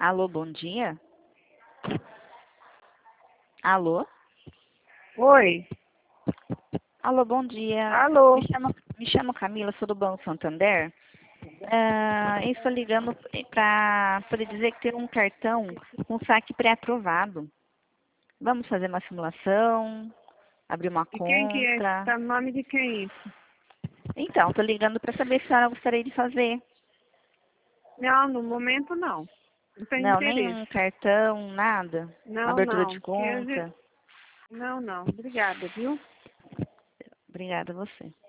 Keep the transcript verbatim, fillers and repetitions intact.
Alô, bom dia? Alô? Oi. Alô, bom dia. Alô. Me chamo, me chamo Camila, sou do Banco Santander. Ah, eu estou ligando para poder dizer que tem um cartão com saque pré-aprovado. Vamos fazer uma simulação, abrir uma E quem que é? conta. Tá no nome de quem isso? Então, estou ligando para saber se a senhora gostaria de fazer. Não, no momento não. Não tem Não, interesse. nenhum cartão, nada. Uma Não, abertura de não. Que a gente... conta. Não, não. Obrigada, viu? Obrigada a você.